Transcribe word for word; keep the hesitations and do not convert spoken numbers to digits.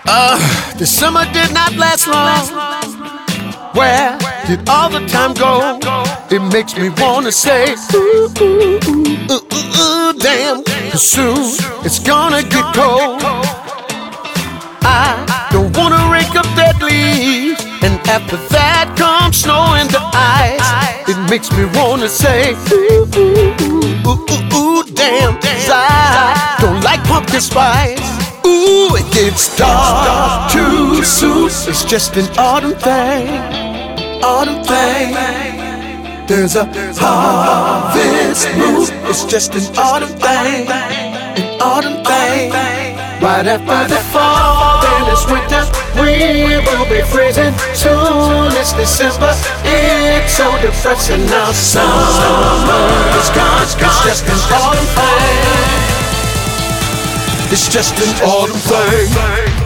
Uh, the summer did not last long. Where did all the time go? It makes me wanna say, ooh, ooh, ooh, ooh, ooh, ooh, damn, 'cause soon it's gonna get cold. I don't wanna rake up dead leaves, and after that comes snow and the ice. It makes me wanna say, ooh, ooh, ooh, ooh, ooh, ooh, damn, 'cause I don't like pumpkin spice. Ooh, it gets dark too soon. It's just an autumn thing, autumn thing. There's a harvest moon. It's just an autumn thing, an autumn thing. Right after the fall, then it's winter. We will be freezing soon. It's December. It's so depressing now. Summer is gone. It's just an autumn thing. It's just an autumn thing.